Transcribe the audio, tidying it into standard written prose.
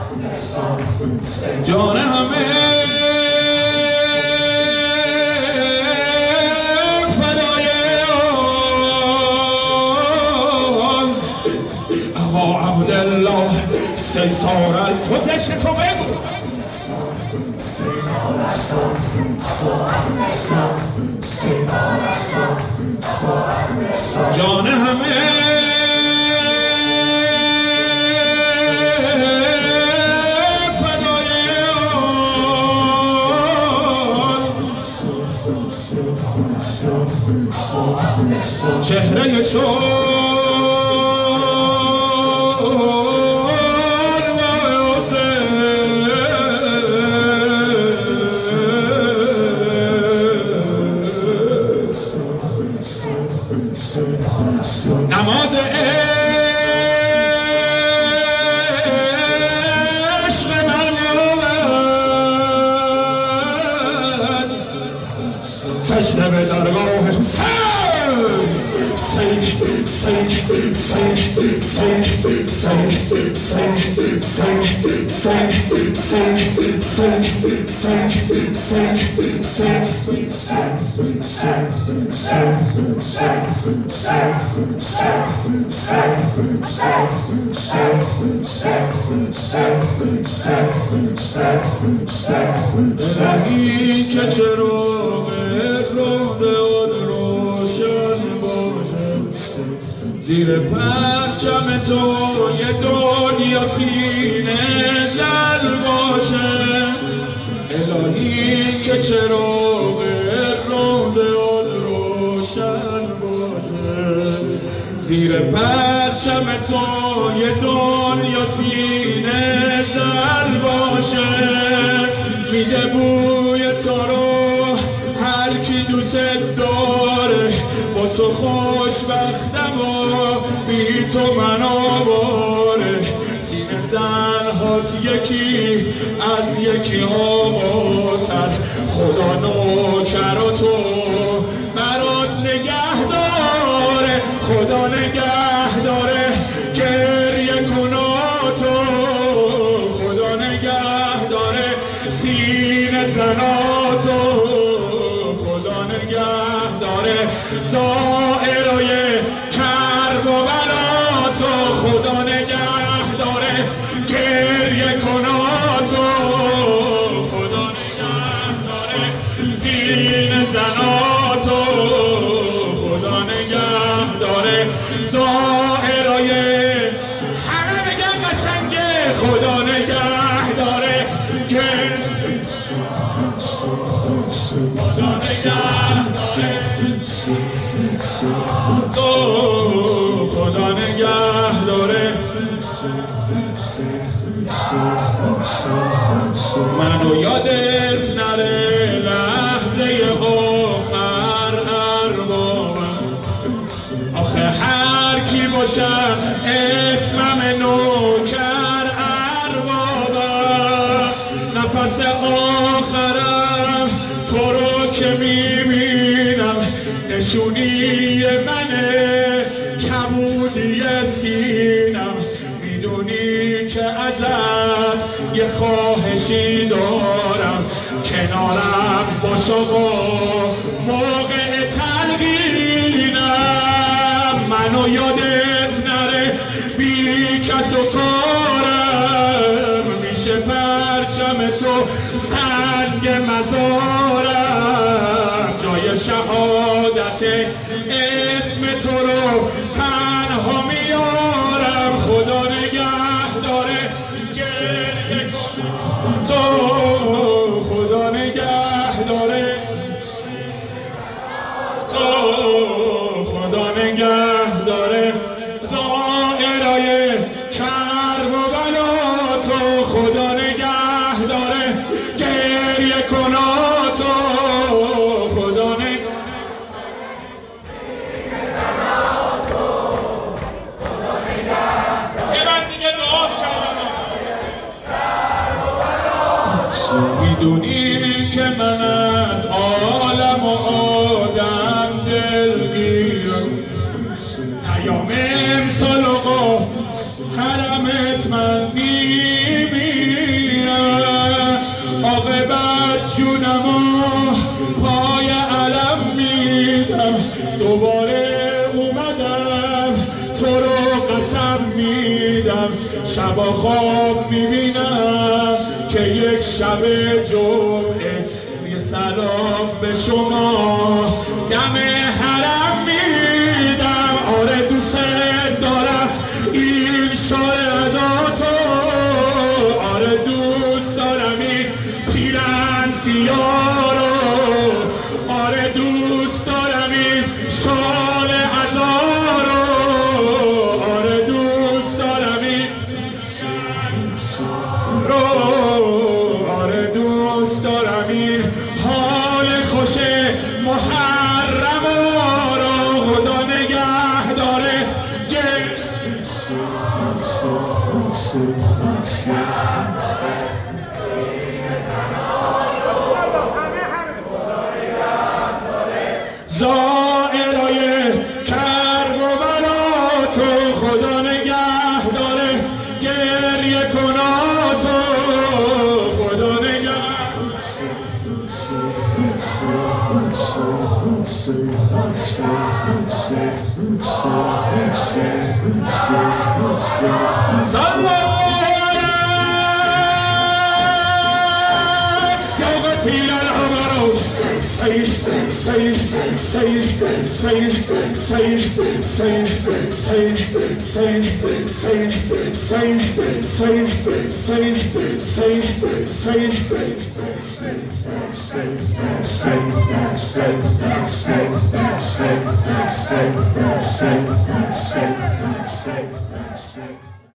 جان همه فدای آن اما عبدالله سیسارت تو زشت تو بگو جان همه فدای آن چهره چون نماز عشق مرمومد سجده به درگاه رهی که چراغ روز آن روشن باشه زیر پرچم تو یه دنیا سینه زل باشه الهی که چراغ روز آن روشن باشه زیر پرچم تو یه دنیا سینه زل باشه میده بوی تو رو هر کی دوست داره با تو خوشبختم و بی تو من آواره سینه زنهات یکی از یکی آباتر خدا نوکر و تو برات نگه داره خدا نگه داره گریه کناتو خدا نگه داره سینه زناتو خدا نگه داره زائرای کرب و بلاتو خدا نگه داره گریه کناتو خدا نگه داره سینه زناتو خدا نگه داره زائرای همه بگن قشنگه خدا نگه داره خدا نگه داره خدا نگه داره منو یادت نره لحظه آخر اربابم آخه هر کی باشم اسمم نوکر اربابم نفس آخرم تو رو که میبینم نشونی منه کمودی سینم میدونی که ازت یه خواهشی دارم کنارم باش آقا موقع تلقینم منو یادت نره بی کس و کارم میشه پرچم تو سنگ مزارم جای شهادت اسم تو رو تنها میارم خدا نگه داره گریه تو خدا نگه داره تو خدا نگه داره زائرای کرب و بلا تو خدا نگه داره گریه کناتو خدا نگه میدونی که من از عالم و آدم دلگیرم ایام امسال آقا حرمت من میمیرم خواب میبینم که یک شب جمعه یه سلام به شما دم حرم میدم. آره دوست دارم این شعر از تو، آره دوست دارم این پیرن سیاه رو، آره دوست دارم این شال ازار رو، آره دوست دارم این رو، آره دوست دارم این حال خوش محرم رو. خدا نگه داره زائرای کربلاتو، خدا نگه داره گریه کناتو، خدا نگه صلی قتيل العمر سيد سيد سيد سيد سيد سيد سيد سيد سيد سيد سيد سيد سيد سيد